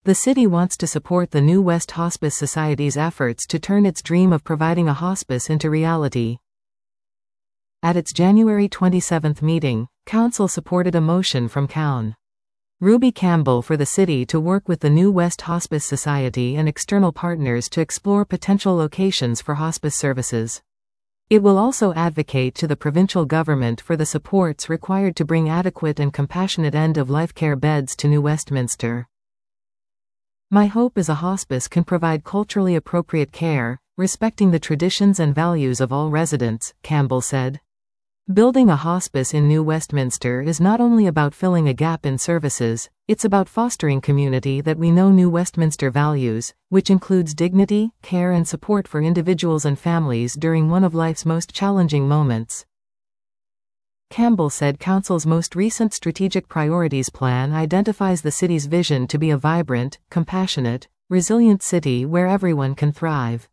The city wants to support the New West Hospice Society's efforts to turn its dream of providing a hospice into reality. At its January 27 meeting, Council supported a motion from Coun. Ruby Campbell for the city to work with the New West Hospice Society and external partners to explore potential locations for hospice services. It will also advocate to the provincial government for the supports required to bring adequate and compassionate end-of-life care beds to New Westminster. My hope is a hospice can provide culturally appropriate care, respecting the traditions and values of all residents, Campbell said. Building a hospice in New Westminster is not only about filling a gap in services, it's about fostering community that we know New Westminster values, which includes dignity, care and support for individuals and families during one of life's most challenging moments. Campbell said Council's most recent Strategic Priorities Plan identifies the city's vision to be a vibrant, compassionate, resilient city where everyone can thrive.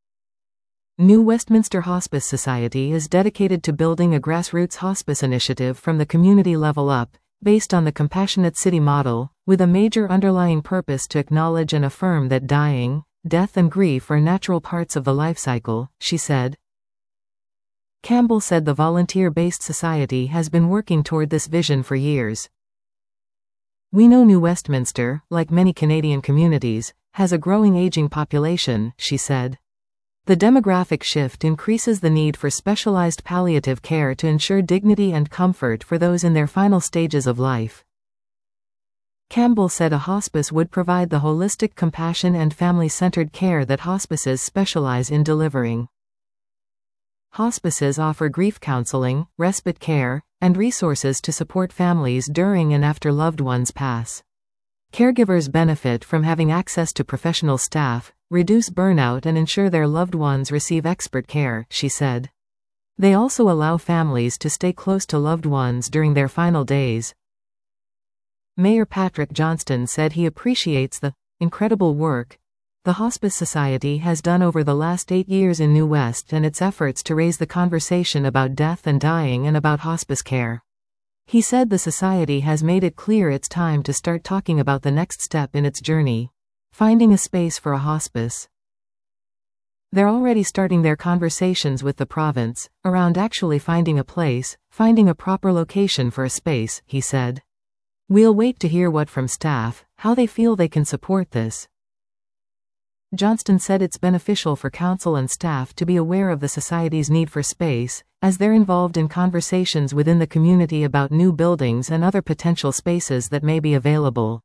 New Westminster Hospice Society is dedicated to building a grassroots hospice initiative from the community level up, based on the Compassionate City model, with a major underlying purpose to acknowledge and affirm that dying, death and grief are natural parts of the life cycle, she said. Campbell said the volunteer-based society has been working toward this vision for years. We know New Westminster, like many Canadian communities, has a growing aging population, she said. The demographic shift increases the need for specialized palliative care to ensure dignity and comfort for those in their final stages of life. Campbell said a hospice would provide the holistic compassion and family-centered care that hospices specialize in delivering. Hospices offer grief counseling, respite care, and resources to support families during and after loved ones pass. Caregivers benefit from having access to professional staff, reduce burnout and ensure their loved ones receive expert care, she said. They also allow families to stay close to loved ones during their final days. Mayor Patrick Johnston said he appreciates the incredible work the Hospice Society has done over the last 8 years in New West and its efforts to raise the conversation about death and dying and about hospice care. He said the society has made it clear it's time to start talking about the next step in its journey, finding a space for a hospice. They're already starting their conversations with the province around actually finding a place, finding a proper location for a space, he said. We'll wait to hear what from staff, how they feel they can support this. Johnston said it's beneficial for council and staff to be aware of the society's need for space, as they're involved in conversations within the community about new buildings and other potential spaces that may be available.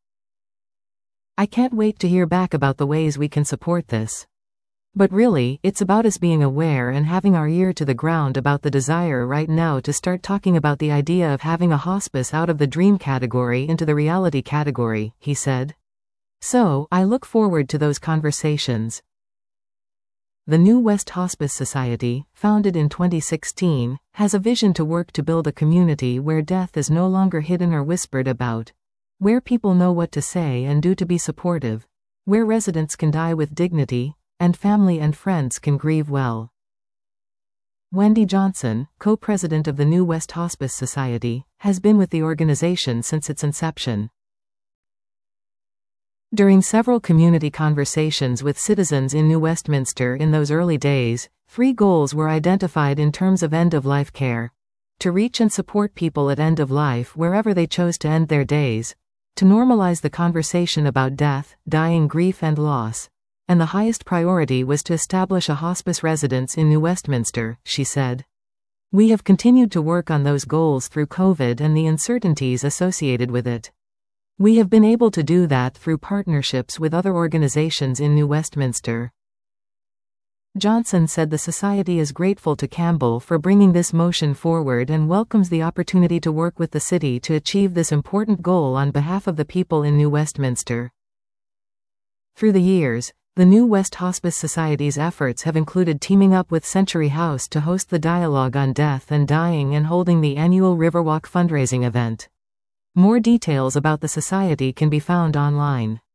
I can't wait to hear back about the ways we can support this. But really, it's about us being aware and having our ear to the ground about the desire right now to start talking about the idea of having a hospice out of the dream category into the reality category, he said. So, I look forward to those conversations. The New West Hospice Society, founded in 2016, has a vision to work to build a community where death is no longer hidden or whispered about, where people know what to say and do to be supportive, where residents can die with dignity, and family and friends can grieve well. Wendy Johnson, co-president of the New West Hospice Society, has been with the organization since its inception. During several community conversations with citizens in New Westminster in those early days, 3 goals were identified in terms of end-of-life care: to reach and support people at end of life wherever they chose to end their days, to normalize the conversation about death, dying, grief and loss, and the highest priority was to establish a hospice residence in New Westminster, she said. We have continued to work on those goals through COVID and the uncertainties associated with it. We have been able to do that through partnerships with other organizations in New Westminster. Johnson said the Society is grateful to Campbell for bringing this motion forward and welcomes the opportunity to work with the city to achieve this important goal on behalf of the people in New Westminster. Through the years, the New West Hospice Society's efforts have included teaming up with Century House to host the Dialogue on Death and Dying and holding the annual Riverwalk fundraising event. More details about the society can be found online.